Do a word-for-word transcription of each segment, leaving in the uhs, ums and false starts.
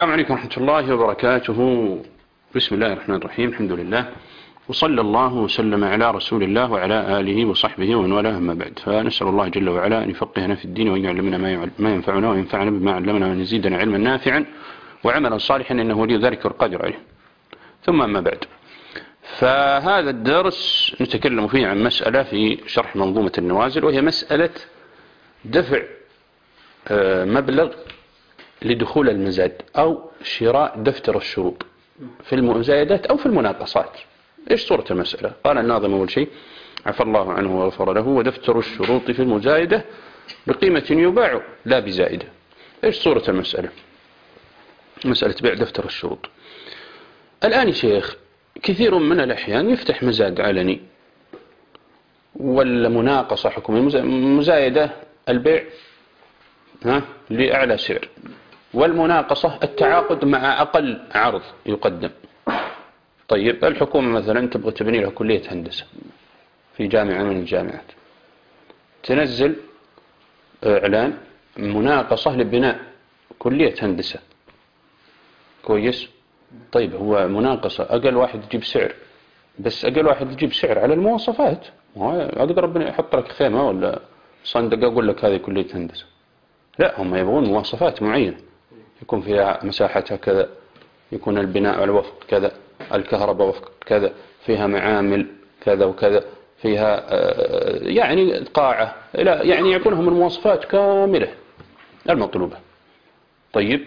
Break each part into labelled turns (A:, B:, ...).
A: السلام عليكم ورحمة الله وبركاته. بسم الله الرحمن الرحيم. الحمد لله وصلى الله وسلم على رسول الله وعلى آله وصحبه ومن والاه، أما بعد، فنسأل الله جل وعلا أن يفقهنا في الدين وأن يعلمنا ما ينفعنا وينفعنا بما علمنا وأن يزيدنا علما نافعا وعملا صالحا إنه ولي ذلك والقادر عليه. ثم أما بعد، فهذا الدرس نتكلم فيه عن مسألة في شرح منظومة النوازل، وهي مسألة دفع مبلغ لدخول المزاد أو شراء دفتر الشروط في المزايدات أو في المناقصات. إيش صورة المسألة؟ قال الناظم أول شيء عفى الله عنه وغفر له: ودفتر الشروط في المزايدة بقيمة يباع لا بزائدة. إيش صورة المسألة؟ مسألة بيع دفتر الشروط. الآن يا شيخ كثير من الأحيان يفتح مزاد علني والمناقصة حكم المزايدة البيع ها لأعلى سعر، والمناقصة التعاقد مع أقل عرض يقدم. طيب الحكومة مثلا تبغى تبني لها كلية هندسة في جامعة من الجامعات، تنزل إعلان مناقصة لبناء كلية هندسة. كويس. طيب هو مناقصة أقل واحد يجيب سعر، بس أقل واحد يجيب سعر على المواصفات. أقدر ربنا يحط لك خيمة ولا صندق أقول لك هذه كلية هندسة؟ لا، هم يبغون مواصفات معينة، يكون فيها مساحتها كذا، يكون البناء على وفق كذا، الكهرباء وفق كذا، فيها معامل كذا وكذا، فيها يعني قاعة، يعني يعطونهم المواصفات كاملة المطلوبة. طيب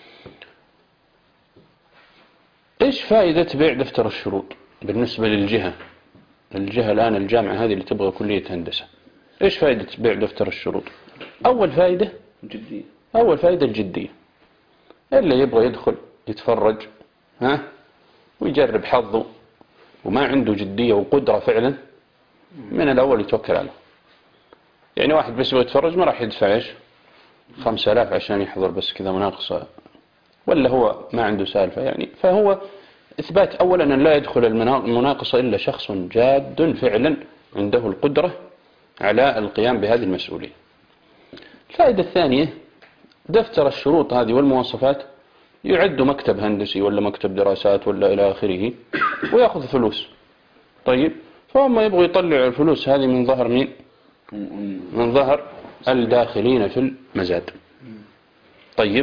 A: إيش فائدة بيع دفتر الشروط بالنسبة للجهة الجهة الآن الجامعة هذه اللي تبغى كلية هندسة؟ إيش فائدة بيع دفتر الشروط؟ أول فائدة جدية. أول فائدة الجدية. اللي يبغى يدخل يتفرج ها ويجرب حظه وما عنده جدية وقدرة فعلا، من الأول يتوكل عليه. يعني واحد بس يبغى يتفرج ما راح يدفع إيش خمسة آلاف عشان يحضر بس كذا مناقصة، ولا هو ما عنده سالفة يعني. فهو إثبات أولا أن لا يدخل المناقصة إلا شخص جاد فعلا عنده القدرة على القيام بهذه المسؤولية. الفائدة الثانية دفتر الشروط هذه والمواصفات يعد مكتب هندسي ولا مكتب دراسات ولا إلى آخره ويأخذ فلوس. طيب فهم يبغوا يطلعوا الفلوس هذه من ظهر مين؟ من ظهر الداخلين في المزاد. طيب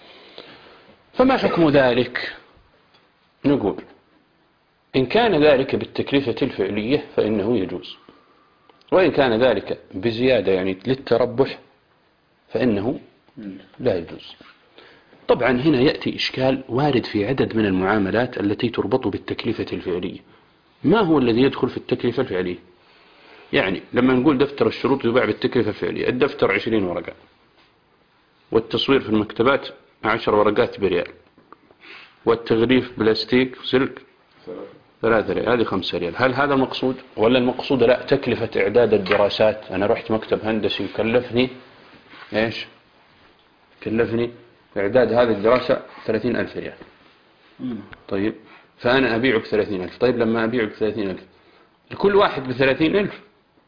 A: فما حكم ذلك؟ نقول إن كان ذلك بالتكلفة الفعلية فإنه يجوز، وإن كان ذلك بزيادة يعني للتربح فإنه لا يجوز. طبعا هنا يأتي إشكال وارد في عدد من المعاملات التي تربط بالتكلفة الفعلية. ما هو الذي يدخل في التكلفة الفعلية؟ يعني لما نقول دفتر الشروط يباع بالتكلفة الفعلية، الدفتر عشرين ورقة والتصوير في المكتبات عشر ورقات بريال والتغليف بلاستيك سلك ثلاثة ريال، هذه خمسة ريال. هل هذا المقصود؟ ولا المقصود لا تكلفة إعداد الدراسات؟ أنا رحت مكتب هندسي كلفني إيش؟ كلفني إعداد هذه الدراسة ثلاثين ألف ريال. طيب فأنا أبيعه بثلاثين ألف. طيب لما أبيعه بثلاثين ألف لكل واحد بثلاثين ألف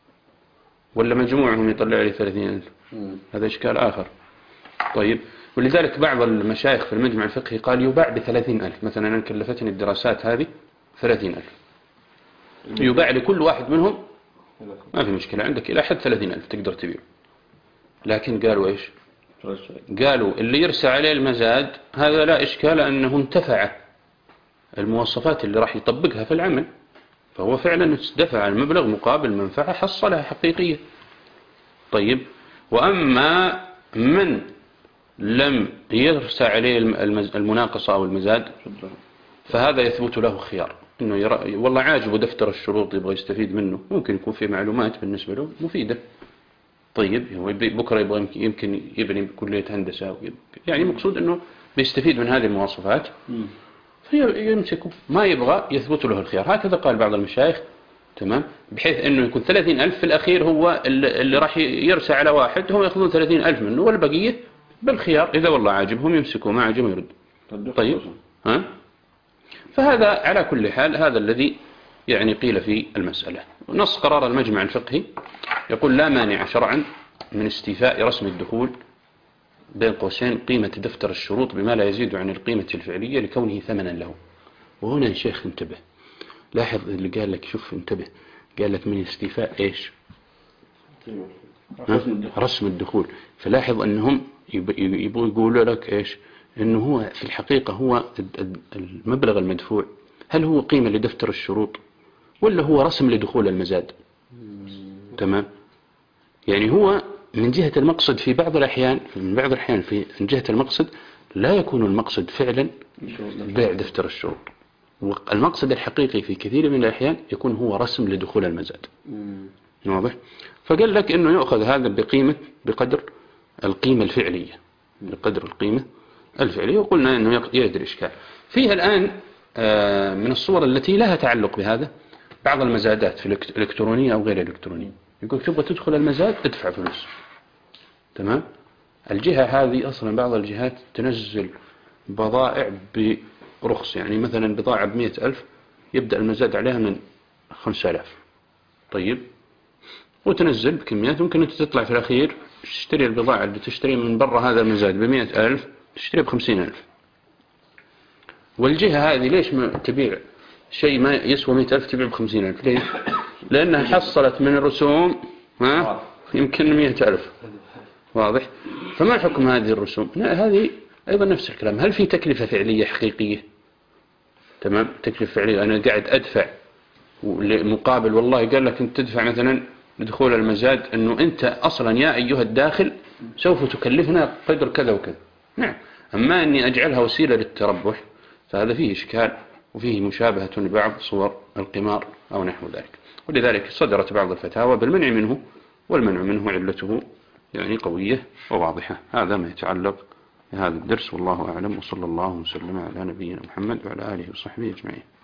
A: ولا مجموعهم يطلع لي ثلاثين ألف؟ هذا إشكال آخر. طيب ولذلك بعض المشايخ في المجمع الفقهي قال يباع بثلاثين ألف. مثلا أنا كلفتني الدراسات هذه ثلاثين ألف، يباع لكل واحد منهم ما في مشكلة، عندك إلى حد ثلاثين ألف تقدر تبيع. لكن قالوا إيش؟ قالوا اللي يرسى عليه المزاد هذا لا إشكال أنه انتفع المواصفات اللي راح يطبقها في العمل، فهو فعلا دفع المبلغ مقابل منفعة حصلها حقيقية. طيب وأما من لم يرسى عليه المناقصة أو المزاد فهذا يثبت له خيار إنه يرى والله عاجبه دفتر الشروط يبغى يستفيد منه، ممكن يكون في معلومات بالنسبة له مفيدة. طيب بكرة يبغى يمكن يبني كلية هندسة، يعني مقصود أنه بيستفيد من هذه المواصفات فيمسكه، ما يبغى يثبت له الخيار. هكذا قال بعض المشايخ. تمام. بحيث أنه يكون ثلاثين ألف في الأخير هو اللي راح يرسى على واحد، هم يأخذون ثلاثين ألف منه والبقية بالخيار، إذا والله عاجبهم يمسكوا، ما عاجبهم يرد. طيب ها؟ فهذا على كل حال هذا الذي يعني قيل في المسألة. نص قرار المجمع الفقهي يقول لا مانع شرعا من استيفاء رسم الدخول بين قوسين قيمة دفتر الشروط بما لا يزيد عن القيمة الفعلية لكونه ثمنا له. وهنا يا شيخ انتبه، لاحظ اللي قال لك، شوف انتبه، قال لك من استيفاء ايش؟ رسم الدخول. فلاحظ انهم يبغوا يقولوا لك ايش؟ انه هو في الحقيقة هو المبلغ المدفوع هل هو قيمة لدفتر الشروط ولا هو رسم لدخول المزاد؟ تمام. يعني هو من جهة المقصد في بعض الأحيان من بعض الأحيان في من جهة المقصد لا يكون المقصد فعلا بيع دفتر الشروط، والمقصد الحقيقي في كثير من الأحيان يكون هو رسم لدخول المزاد. واضح؟ فقال لك إنه يأخذ هذا بقيمة بقدر القيمة الفعلية، بقدر القيمة الفعلية. وقلنا إنه يقدر إشكال فيها الآن من الصور التي لها تعلق بهذا بعض المزادات في الإلكترونية أو غير الإلكترونية. يقول تبغى تدخل المزاد ادفع فلوس. تمام. الجهة هذه أصلا بعض الجهات تنزل بضائع برخص، يعني مثلا بضاعة بمئة ألف يبدأ المزاد عليها من خمسة آلاف. طيب، وتنزل بكميات ممكن أنت تطلع في الأخير تشتري البضاعة اللي تشتري من برا هذا المزاد بمئة ألف تشتري بخمسين ألف. والجهة هذه ليش ما تبيع شيء ما يسوى مئة ألف تبيع بخمسين ألف؟ ليه؟ لأنها حصلت من الرسوم ها يمكن مئة ألف. واضح؟ فما حكم هذه الرسوم؟ لا، هذه أيضا نفس الكلام. هل في تكلفة فعلية حقيقية؟ تمام، تكلفة فعلية أنا قاعد أدفع مقابل، والله قال لك أنت تدفع مثلا لدخول المزاد أنه أنت أصلا يا أيها الداخل سوف تكلفنا قدر كذا وكذا. نعم. أما أني أجعلها وسيلة للتربح فهذا فيه إشكال وفيه مشابهة لبعض صور القمار أو نحو ذلك. ولذلك صدرت بعض الفتاوى بالمنع منه، والمنع منه علته يعني قوية وواضحة. هذا ما يتعلق بهذا الدرس، والله أعلم، وصلى الله وسلم على نبينا محمد وعلى آله وصحبه أجمعين.